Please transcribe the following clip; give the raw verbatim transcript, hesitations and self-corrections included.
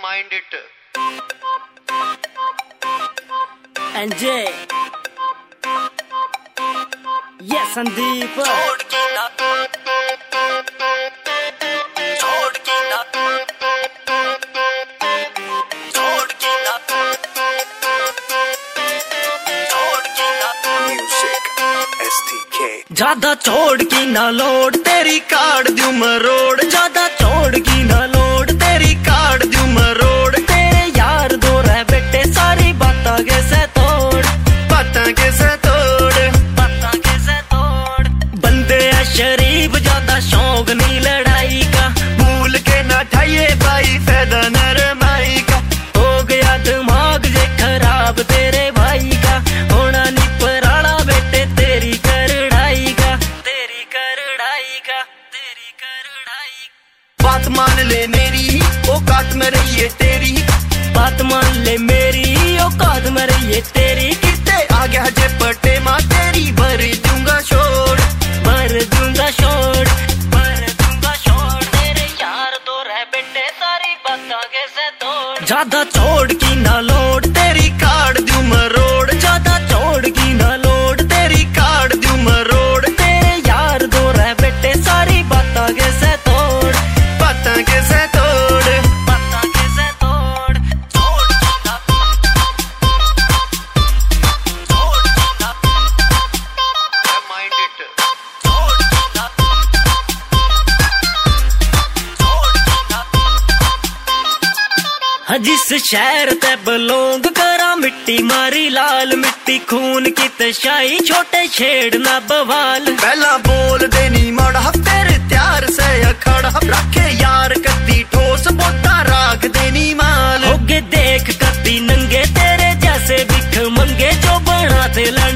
mind it. N J. Yes, Sandeep. छोड़ के ना छोड़ के ना छोड़ के ना छोड़ के ना Music S T K. ज्यादा छोड़ की ना लोड तेरी काट दूं मरोड़, ज्यादा छोड़ की ना लोड तेरी काट दूं मरोड़। तेरे यार दो रह बेटे सारी बातां कैसे तोड़, बातां कैसे तोड़, बातां कैसे तोड़। बंदे है शरीफ ज्यादा शौक नहीं लड़ाई का, भूल के ना ठाइए भाई फायदा नरमाई का। हो गया दिमाग जे खराब तेरे भाई का, होना नहीं पराला बेटे तेरी करड़ाई का, तेरी करड़ाई का, तेरी करड़ाई। बात मान ले मेरी औकात में रही है तेरी, बात मान ले मेरी औकात में रही है तेरी। कितने आ गया जे पटे माँ तेरी भर दूंगा छोड़, भर दूंगा छोड़, भर दूंगा छोड़। तेरे यार तो रह बेटे सारी बातां कैसे तोड़। ज्यादा छोड़ की ना लोड तेरी काट दूं मरोड़, ज्यादा छोड़ की ना लोड तेरी काट दूं मरोड़। तेरे यार दो रह बेटे सारी बातां कैसे तोड़, बातां कैसे तोड़, बातां कैसे तोड़। छोड़ के ना छोड़ के ना Mind it. छोड़ के ना छोड़ के ना हाँ जिस शहर ते बलोंग करा मिट्टी मारी लाल, मिट्टी खून की तशाई छोटे छेड़ ना बवाल। पहला बोल देनी मड़ा तेरे त्यार से अखड़ा, रखे यार कद्दी ठोस बोता राख देनी माल। होगे देख कद्दी नंगे तेरे जैसे बिख मंगे जो बना थे लड़